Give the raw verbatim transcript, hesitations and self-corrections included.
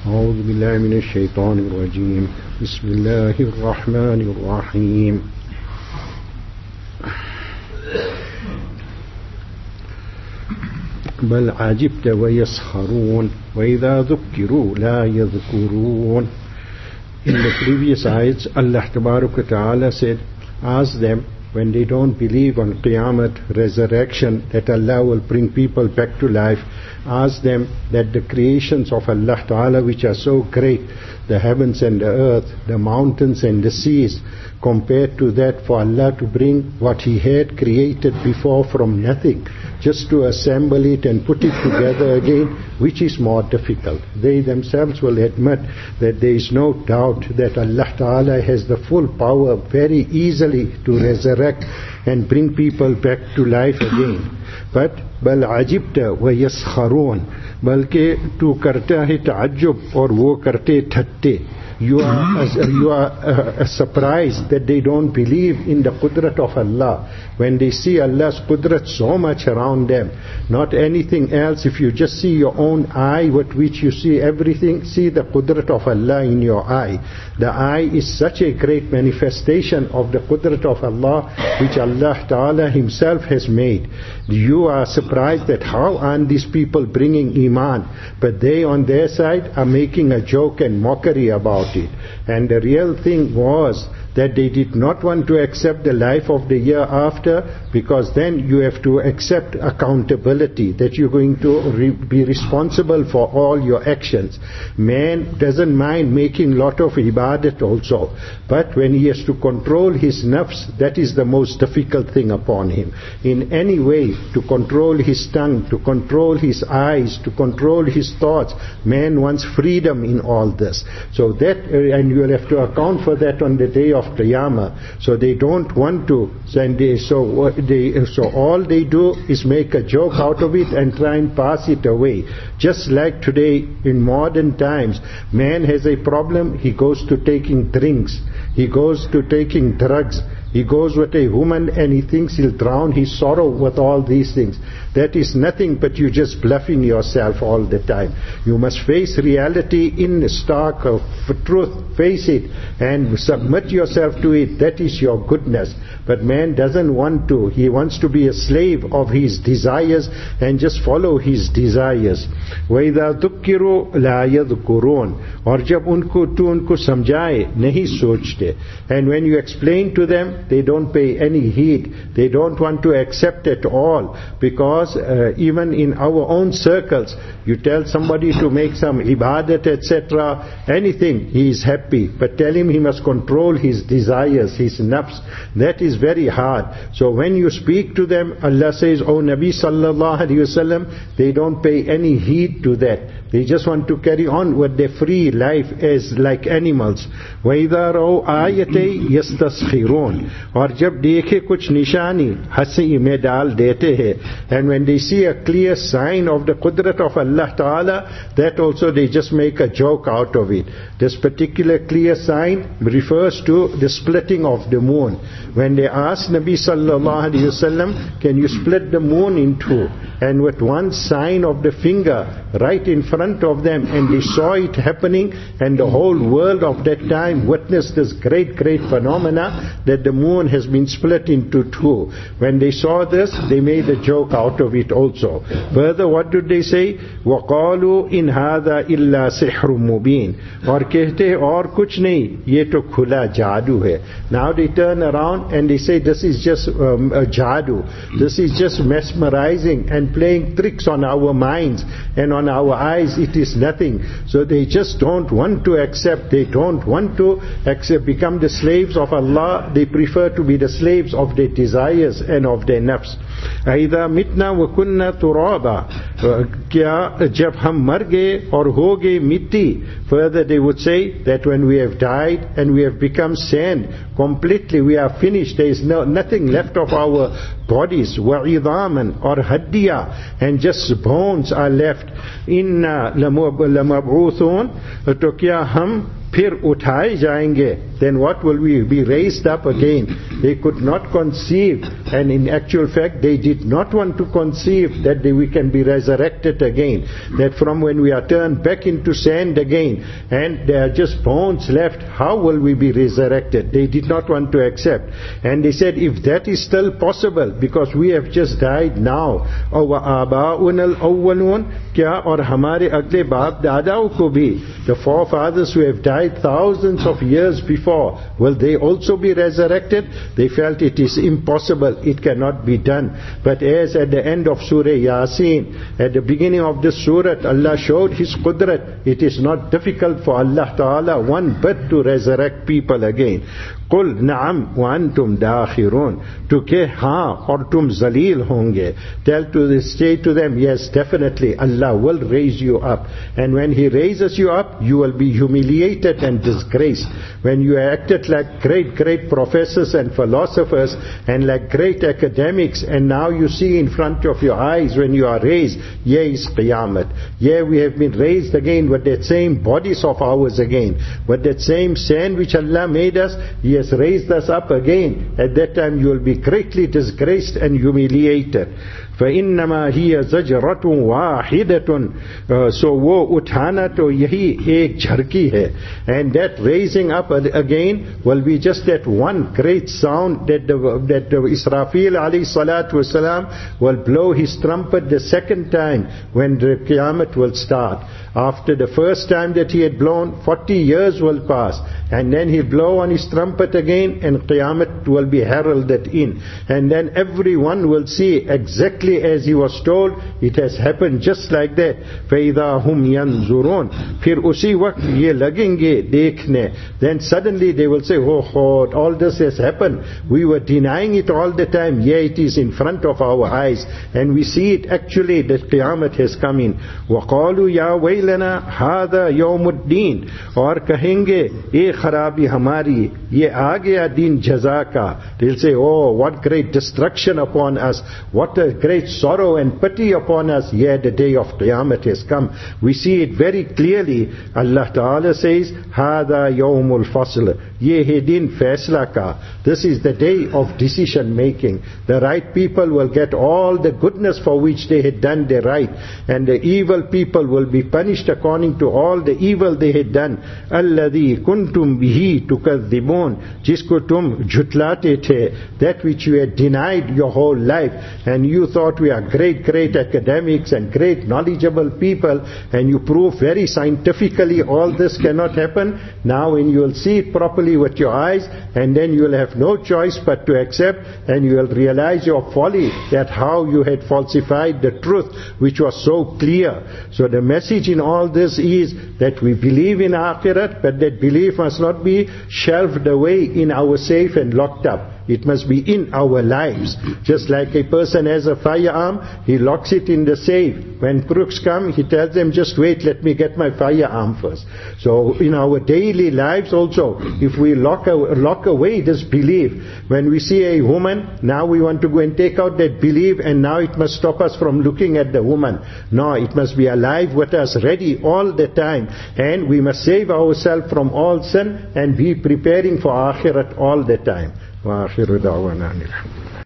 أعوذ بالله من الشيطان الرجيم بسم الله الرحمن الرحيم بل عجبت ويسخرون وإذا ذكروا لا يذكرون. In the previous ayats, Allah Tabaraka Ta'ala said, ask them when they don't believe on Qiyamah, resurrection, that Allah will bring people back to life. Ask them that the creations of Allah Ta'ala, which are so great, the heavens and the earth, the mountains and the seas, compared to that, for Allah to bring what He had created before from nothing, just to assemble it and put it together again, which is more difficult. They themselves will admit that there is no doubt that Allah Ta'ala has the full power very easily to resurrect and bring people back to life again. But बल अजिब्त व यस्खरून, बल्कि तू करता है ताज्जुब और वो करते ठट्टे. You are, you are uh, surprised that they don't believe in the qudrat of Allah. When they see Allah's qudrat so much around them, not anything else. If you just see your own eye with which you see everything, see the qudrat of Allah in your eye. The eye is such a great manifestation of the qudrat of Allah, which Allah Ta'ala Himself has made. You are surprised that how aren't these people bringing Iman? But they on their side are making a joke and mockery about it. And the real thing was that they did not want to accept the life of the year after, because then you have to accept accountability, that you're going to re- be responsible for all your actions. Man doesn't mind making lot of ibadat also, but when he has to control his nafs, that is the most difficult thing upon him. In any way, to control his tongue, to control his eyes, to control his thoughts, man wants freedom in all this. So that, and you will have to account for that on the day of Qiyamah. So they don't want to, and they, so they, so all they do is make a joke out of it and try and pass it away. Just like today in modern times, man has a problem, he goes to taking drinks, he goes to taking drugs, he goes with a woman and he thinks he'll drown his sorrow with all these things. That is nothing but you just bluffing yourself all the time. You must face reality in stark of truth, face it and submit yourself to it. That is your goodness. But man doesn't want to. He wants to be a slave of his desires and just follow his desires. وَإِذَا ذُكِّرُوا لَا يَذْكُرُونَ. और जब उनको तू उनको समझाए नहीं सोचते. And when you explain to them, they don't pay any heed. They don't want to accept at all, because uh, even in our own circles, you tell somebody to make some ibadat, et cetera, anything, he is happy. But tell him he must control his desires, his nafs. That is very hard. So when you speak to them, Allah says, "O Nabi sallallahu alaihi wasallam," they don't pay any heed to that. They just want to carry on with their free life as like animals. وَإِذَا رَوْا آيَتَيْ يَسْتَسْخِرُونَ. और जब देखे कुछ निशानी हंसी में डाल देते हैं. And when they see a clear sign of the qudrat of Allah Ta'ala, that also they just make a joke out of it. This particular clear sign refers to the splitting of the moon. When they asked Nabi sallallahu alaihi wasallam, can you split the moon in two? And with one sign of the finger right in front of them, and they saw it happening, and the whole world of that time witnessed this great, great phenomena that the moon has been split into two. When they saw this, they made a joke out of it also. Further, what did they say? وَقَالُوا إِنْ هَذَا إِلَّا سِحْرٌ مُبِينٌ. और कहते और कुछ नहीं, ये तो खुला जादू है. Now they turn around and they say this is just um, a jadoo. This is just mesmerizing and playing tricks on our minds and on our eyes. It is nothing. So they just don't want to accept. They don't want to accept, become the slaves of Allah. They prefer to be the slaves of their desires and of their nafs. أَإِذَا مِتْنَا وَكُنَّا تُرَابًا. क्या जब हम मर गए और हो गए मिट्टी. Further they would say that when we have died and we have become sand, completely we are finished. There is no, nothing left of our bodies. وَعِظَامًا or haddiya, and just bones are left. إِنَّا لَمَبْعُوثُونَ. तो क्या हम फिर उठाए जाएंगे. then what will we be raised up again? They could not conceive, and in actual fact they did not want to conceive that they, we can be resurrected again, that from when we are turned back into sand again and there are just bones left, how will we be resurrected? They did not want to accept. And they said, if that is still possible, because we have just died now, our aba'un al-awwalun, kya aur hamare agle baap dadaon ko bhi, the forefathers who have died thousands of years before, will they also be resurrected? They felt it is impossible, it cannot be done. But as at the end of Surah Yasin, at the beginning of this surah, Allah showed His qudrat. It is not difficult for Allah Ta'ala one bit to resurrect people again. قُلْ نَعَمْ وَأَنْتُمْ دَاخِرُونَ To ke haan aur tum zaleel honge. Tell to the, say to them, yes, definitely Allah will raise you up. And when He raises you up, you will be humiliated and disgraced. When you acted like great, great professors and philosophers and like great academics, and now you see in front of your eyes when you are raised, yeah, is Qiyamah. Yeah, we have been raised again with that same bodies of ours again, with that same sand which Allah made us. He has raised us up again. At that time you will be greatly disgraced and humiliated. فَإِنَّمَا هِيَ زَجْرَةٌ وَاحِدَةٌ uh, So wo uthana to yahi ek jharki hai. And that raising up again will be just that one great sound that the, that the Israfil alayhi salatu wasalam will blow his trumpet the second time when the Qiyamah will start. After the first time that he had blown, forty years will pass, and then he'll blow on his trumpet again, and Qiyamah will be heralded in. And then everyone will see exactly as he was told. It has happened just like that. فَإِذَا هُمْ يَنْظُرُونَ Phir usi waqt ye lagenge dekhne. Then suddenly they will say, oh, oh, all this has happened. We were denying it all the time. Yeah, it is in front of our eyes, and we see it actually that Qiyamah has come in. وَقَالُوا يَا وَيْلَنَا هَذَا يَوْمُ الدِّينِ और कहेंगे ये खराबी हमारी, ये आ गया दिन जज़ा का. They'll say, oh, what great destruction upon us, what a great sorrow and pity upon us. Yeah, the day of Qiyamah has come. We see it very clearly. Allah Ta'ala says, هَذَا يَوْمُ الْفَصْلِ ये है दिन फैसला का. This is the day of decision making. The right people will get all the goodness for which they had done the right, and the evil people will be punished according to all the evil they had done. الَّذِي كُنْتُمْ بِهِ تُكَذِّبُونَ जिसको तुम झुटलाते थे, that which you had denied your whole life, and you thought we are great, great academics and great knowledgeable people, and you prove very scientifically all this cannot happen. Now when you will see it properly with your eyes, and then you will have no choice but to accept, and you will realize your folly, that how you had falsified the truth which was so clear. So the message in all this is that we believe in Akhirat, but that belief must not be shelved away in our safe and locked up. It must be in our lives. Just like a person has a firearm, he locks it in the safe. When crooks come, he tells them, just wait, let me get my firearm first. So in our daily lives also, if we lock, lock away this belief, when we see a woman, now we want to go and take out that belief, and now it must stop us from looking at the woman. No, it must be alive with us, ready all the time. And we must save ourselves from all sin and be preparing for Akhirat all the time. وآخر دعوانا